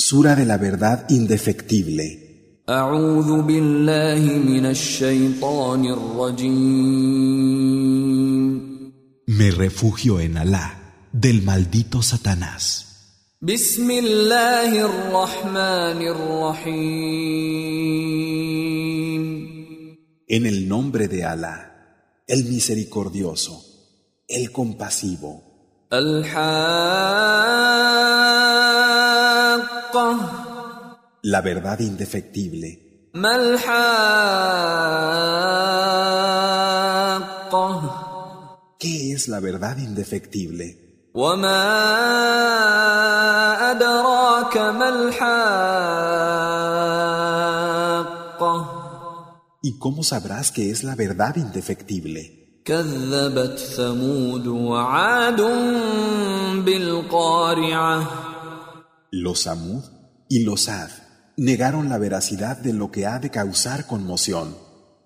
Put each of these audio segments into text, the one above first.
Sura de la verdad indefectible. أعوذ بالله من الشيطان الرجيم. Me refugio en Alá, del maldito Satanás. بسم الله الرحمن الرحيم. En el nombre de Alá, el misericordioso, el compasivo. الحاقة. La verdad indefectible. ما الحاقة. ¿Qué es la verdad indefectible? وما أدراك ما الحاقة. ¿Y cómo sabrás qué es la verdad indefectible? كذبت ثمود وعاد بالقارعة. Los Samud y los Ad negaron la veracidad de lo que ha de causar conmoción.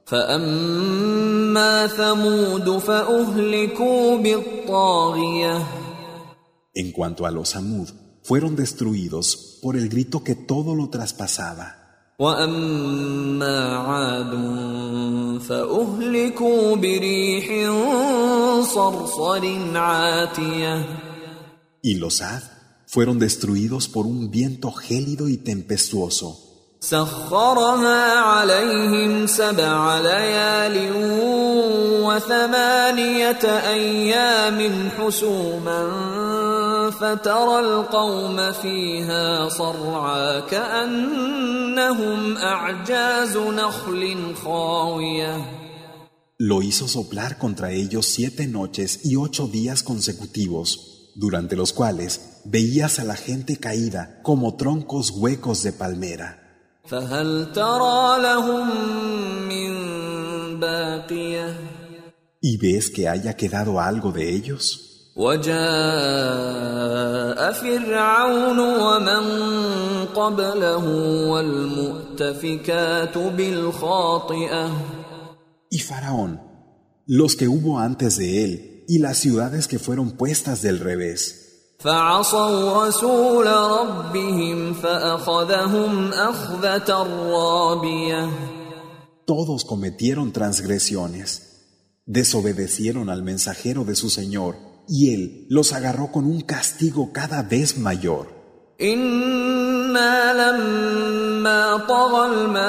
فأما ثمود فأهلكوا بالطاغية. En cuanto a los Samud, fueron destruidos por el grito que todo lo traspasaba. وأما عاد فأهلكوا بريح صرصر عاتية. Y los Ad fueron destruidos por un viento gélido y tempestuoso. سخرها عليهم 7 ليال و8 أيام حسوما فترى القوم فيها صرعى كأنهم أعجاز نخل خاوية. Lo hizo soplar contra ellos 7 noches y 8 días consecutivos, durante los cuales veías a la gente caída como troncos huecos de palmera. فهل ترى لهم من باقية. ¿Y ves que haya quedado algo de ellos? وجاء فرعون ومن قبله والمؤتفكات بالخاطئة. Y Faraón, los que hubo antes de él, y las ciudades que fueron puestas del revés. فعصوا رسول ربهم فأخذهم أخذة رابية. Todos cometieron transgresiones, desobedecieron al mensajero de su Señor, y él los agarró con un castigo cada vez mayor. إنا لما طغى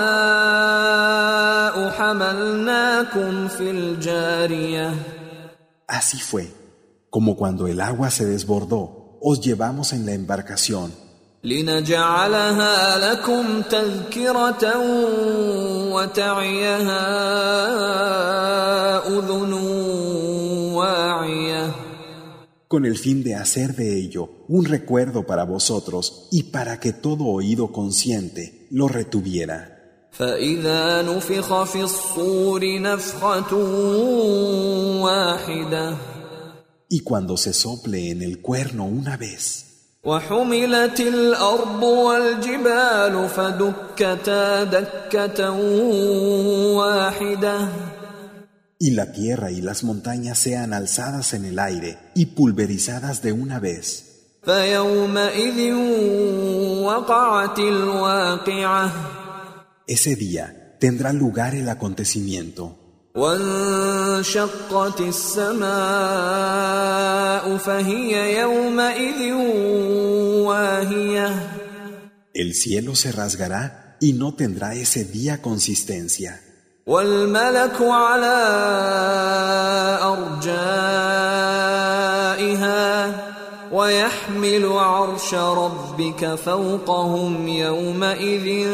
الماء حملناكم في الجارية. Así fue, como cuando el agua se desbordó, os llevamos en la embarcación. لنجعلها لكم تذكرة وتعيها أذن واعية. Con el fin de hacer de ello un recuerdo para vosotros y para que todo oído consciente lo retuviera. فإذا نفخ في الصور نفخة واحدة. Y cuando se sople en el cuerno una vez. وحملت الأرض والجبال فدكتا دكة واحدة. Y la tierra y las montañas sean alzadas en el aire y pulverizadas de una vez. فيومئذ وقعت الواقعة. Ese día tendrá lugar el acontecimiento. وانشقت السماء فهي يومئذ واهية. El cielo se rasgará y no tendrá ese día consistencia. والملك على أرجائها ويحمل عرش ربك فوقهم يومئذ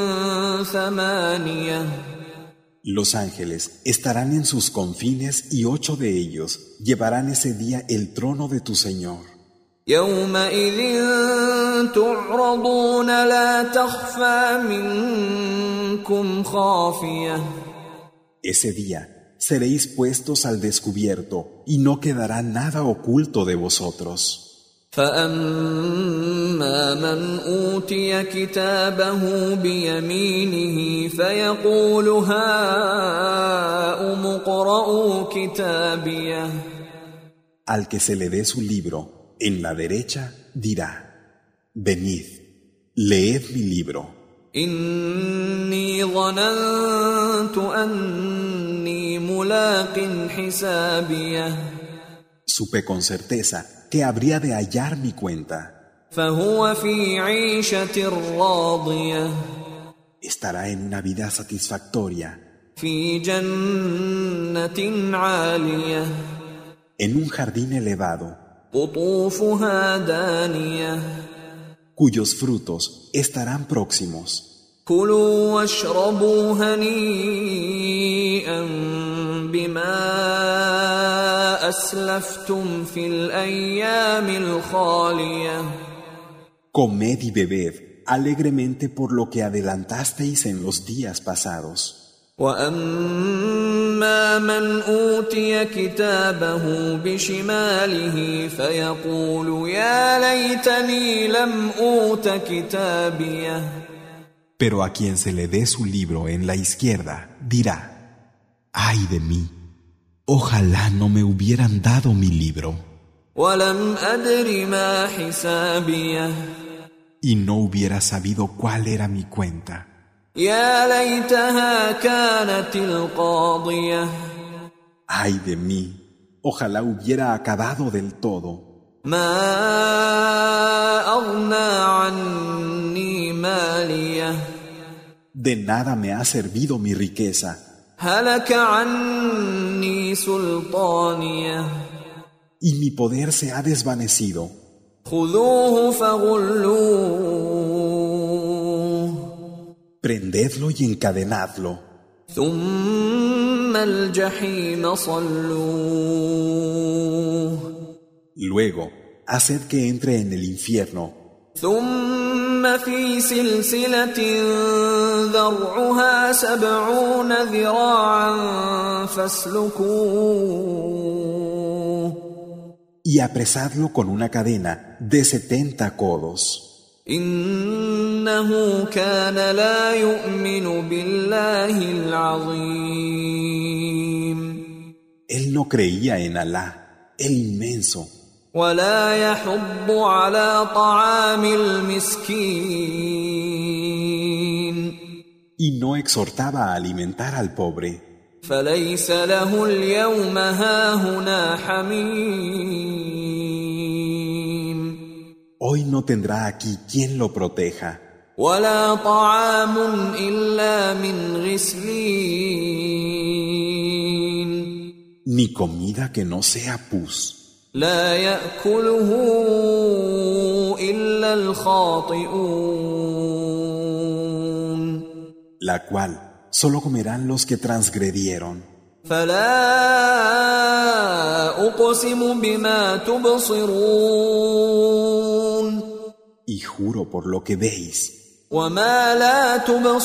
8. Los ángeles estarán en sus confines y 8 de ellos llevarán ese día el trono de tu Señor. يومئذ تعرضون لا تخفى منكم خافية. Ese día seréis puestos al descubierto y no quedará nada oculto de vosotros. فأما من أوتي كتابه بيمينه فيقول هاؤم اقرءوا كتابيه. Al que se le dé su libro en la derecha dirá: Venid, Leed mi libro. إني ظننت أني ملاق حسابيه Supe con certeza que habría de hallar mi cuenta. فهو في عيشة راضية Estará en una vida satisfactoria, في جنة عالية en un jardín elevado, قطوفها دانية cuyos frutos estarán próximos. كلوا واشربوا هنيئا بما أسلفتم في الأيام الخالية Comed y bebed alegremente por lo que adelantasteis en los días pasados. وأما من أوتي كتابه بشماله فيقول يا ليتني لم أوت كتابيه Pero a quien se le dé su libro en la izquierda, dirá: ¡Ay de mí! Ojalá no me hubieran dado mi libro. ولم أدر ما حسابيه Y no hubiera sabido cuál era mi cuenta. يا ليتها كانت القاضية ¡Ay de mí! Ojalá hubiera acabado del todo. ما أغنى عني ماليه De nada me ha servido mi riqueza. هلك عني سلطانيه Y mi poder se ha desvanecido. خذوه فغلوه Prendedlo y encadenadlo. ثم الجحيم صلوه Luego, haced que entre en el infierno. ثم في سلسلة ذرعها 70 ذراعا فاسلكوه Y apresadlo con una cadena de 70 codos. إنه كان لا يؤمن بالله العظيم Él no creía en Alá, el inmenso, ولا يحض على طعام المسكين y no exhortaba a alimentar al pobre. فليس له اليوم هاهنا حميم Hoy no tendrá aquí quien lo proteja, ولا طعام إلا من غسلين ni comida que no sea pus, لا يأكله إلا الخاطئون la cual solo comerán los que transgredieron. فلا أقسم بما تبصرون Y juro por lo que veis, وما لا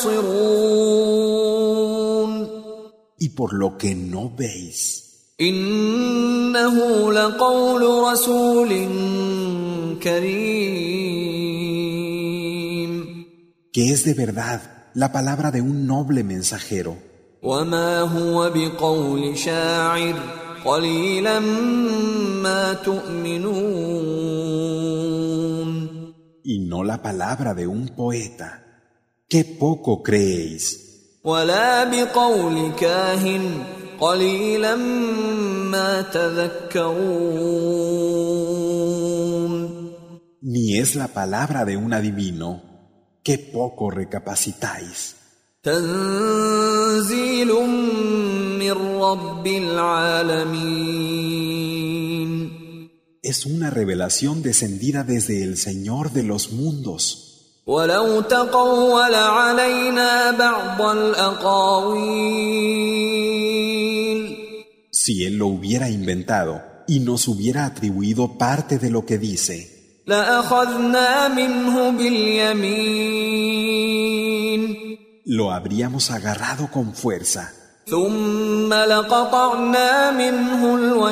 تبصرون y por lo que no veis, إنه لقول رسول كريم que es de verdad la palabra de un noble mensajero, وما هو بقول شاعر قليلا ما تؤمنون y no la palabra de un poeta. ¡Qué poco creéis! ولا بقول كاهن قليلا ما تذكرون Ni es la palabra de un adivino. ¡Qué poco recapacitáis! تنزيل من رب العالمين Es una revelación descendida desde el Señor de los mundos. ولو تقول علينا بعض الأقاويل Si Él lo hubiera inventado y nos hubiera atribuido parte de lo que dice, لأخذنا منه باليمين lo habríamos agarrado con fuerza ثم لقطعنا منه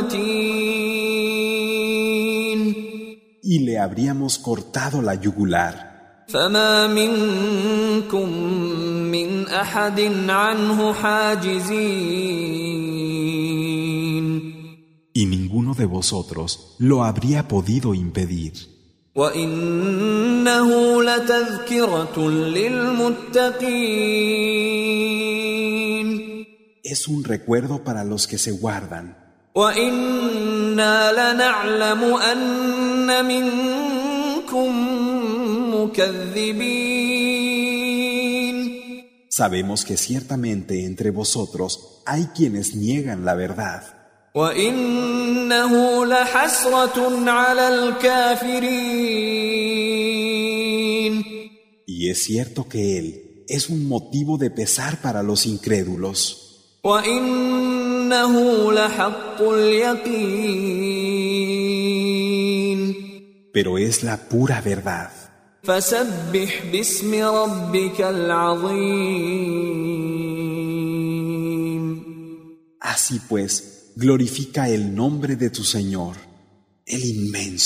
الوتين y le habríamos cortado la yugular. فما منكم من أحد عنه حاجزين Y ninguno de vosotros lo habría podido impedir. وإنه لتذكرة للمتقين Es un recuerdo para los que se guardan. وإنا لنعلم أن منكم مكذبين Sabemos que ciertamente entre vosotros hay quienes niegan la verdad. وإنه لحسرة على الكافرين Y es cierto que Él es un motivo de pesar para los incrédulos. وإنه لحق اليقين Pero es la pura verdad. فسبح باسم ربك العظيم Así pues, glorifica el nombre de tu Señor, el inmenso.